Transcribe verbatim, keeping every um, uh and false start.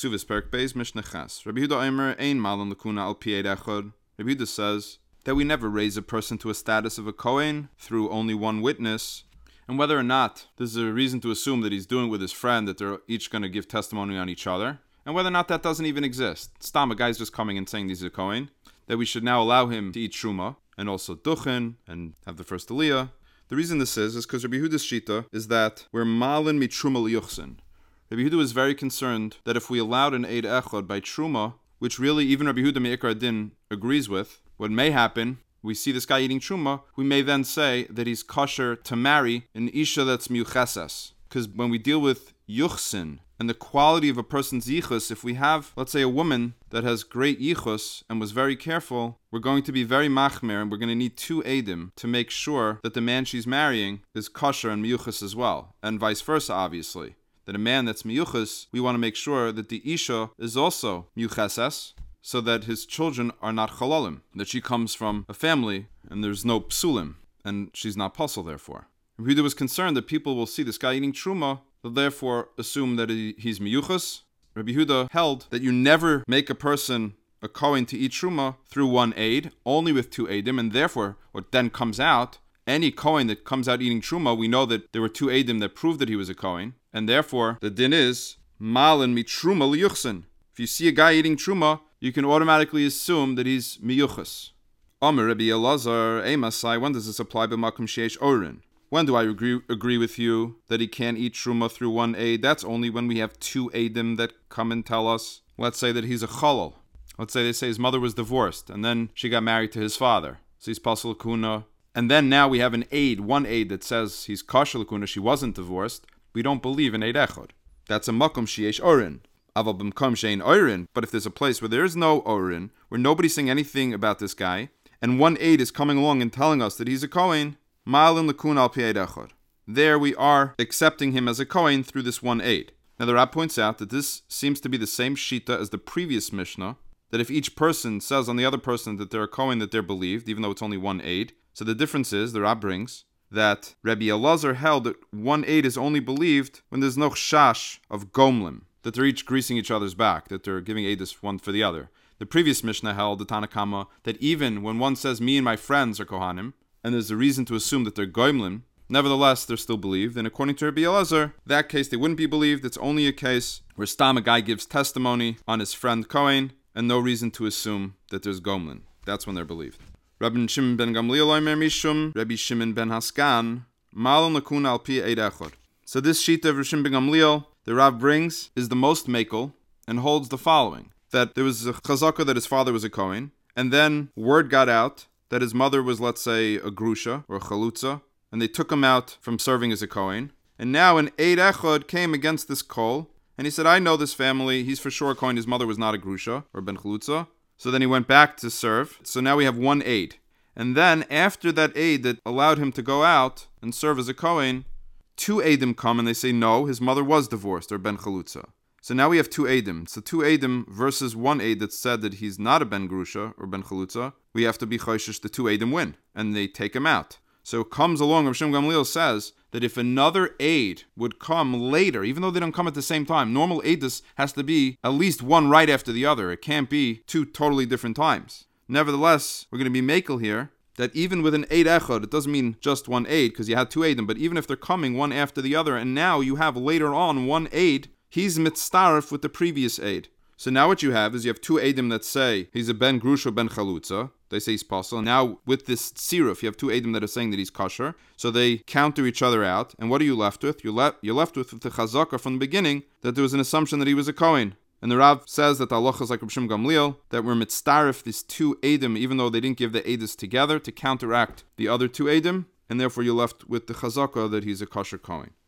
Ksuvis Perk Beis Mishnah Ches. Rabbi Yehuda Omer Ein Malon Lakuna Al Pi Eid Echad. Rabbi Yehuda says that we never raise a person to a status of a Kohen through only one witness, and whether or not there's a reason to assume that he's doing it with his friend, that they're each going to give testimony on each other, and whether or not that doesn't even exist. Stam, a guy's just coming and saying he's a Kohen, that we should now allow him to eat Truma, and also Duchen, and have the first Aliyah. The reason this is, is because Rabbi Yehuda's Shita is that we're Malin mi Truma liyuchsin. Rabbi Yehuda is very concerned that if we allowed an Eid Echad by Truma, which really even Rabbi Yehuda Me'ikar Adin agrees with, what may happen, we see this guy eating Truma, we may then say that he's kosher to marry an Isha that's Miucheses. Because when we deal with Yuchsin, and the quality of a person's yichus, if we have, let's say, a woman that has great yichus and was very careful, we're going to be very machmer, and we're going to need two edim to make sure that the man she's marrying is kosher and miyuchas as well, and vice versa, obviously. That a man that's miyuchas, we want to make sure that the isha is also miyucheses, so that his children are not chalalim, that she comes from a family and there's no psulim, and she's not puzzle therefore. Rabbi Yehuda was concerned that people will see this guy eating truma, they'll therefore assume that he, he's miyuchas. Rabbi Yehuda held that you never make a person a kohen to eat truma through one aid, only with two aidim, and therefore what then comes out, any kohen that comes out eating truma, we know that there were two aidim that proved that he was a kohen, and therefore the din is malin mi truma liyuchsin. If you see a guy eating truma, you can automatically assume that he's miyuchas. Omer Rabbi Elazar Emasai, when does this apply b'makom sheish orin? When do I agree, agree with you that he can't eat truma through one aid? That's only when we have two aidim that come and tell us. Let's say that he's a chalal. Let's say they say his mother was divorced, and then she got married to his father. So he's pasal kuna. And then now we have an aid, one aid that says he's kosher lakuna, she wasn't divorced. We don't believe in aid echad. That's a makom sheyesh orin. Aval b'mkom shein orin. But if there's a place where there is no orin, where nobody's saying anything about this guy, and one aid is coming along and telling us that he's a kohen, Ma'alin lakun al pi eid echad. There we are accepting him as a kohen through this one aid. Now the Rab points out that this seems to be the same shita as the previous Mishnah, that if each person says on the other person that they're a kohen, that they're believed, even though it's only one aid. So the difference is, the Rab brings, that Rabbi Elazar held that one aid is only believed when there's no chash of gomlim, that they're each greasing each other's back, that they're giving aidus one for the other. The previous Mishnah held, the Tanakama, that even when one says, me and my friends are kohanim, and there's a reason to assume that they're goimlim, nevertheless, they're still believed. And according to Rabbi Elazar, that case, they wouldn't be believed. It's only a case where stam, a guy gives testimony on his friend Kohen, and no reason to assume that there's gomlin. That's when they're believed. Rabbi Shimon ben Gamliel Omer Mishum, Rabbi Shimon ben Haskan, Malon lakuna al pi eid echad. So this sheet of Rabbi Shimon ben Gamliel, the Rav brings, is the most makel, and holds the following. That there was a chazaka that his father was a Kohen, and then word got out that his mother was, let's say, a grusha or a chalutza, and they took him out from serving as a kohen. And now an Eid Echad came against this kol, and he said, I know this family, he's for sure a kohen, his mother was not a grusha or ben chalutza. So then he went back to serve. So now we have one aid. And then after that aid that allowed him to go out and serve as a kohen, two aidim come and they say, no, his mother was divorced or ben chalutza. So now we have two aidim. So two aidim versus one aid that said that he's not a ben grusha or ben chalutza. We have to be choishish, the two aidim win, and they take him out. So it comes along, Rav Shimon Gamliel says that if another aid would come later, even though they don't come at the same time, normal aidus has to be at least one right after the other. It can't be two totally different times. Nevertheless, we're going to be makel here that even with an aid echad, it doesn't mean just one aid because you had two aidim, but even if they're coming one after the other, and now you have later on one aid, he's mitztaref with the previous aid. So now what you have is you have two aidim that say he's a ben grusha, ben chalutza. They say he's possible. Now with this tziruf, you have two aidim that are saying that he's kosher. So they counter each other out. And what are you left with? You're, le- you're left with, with the chazaka from the beginning that there was an assumption that he was a kohen. And the Rav says that the halacha is like Rav Shimon Gamliel, that we're mitztaref these two aidim, even though they didn't give the aidis together, to counteract the other two aidim. And therefore you're left with the chazaka that he's a kosher kohen.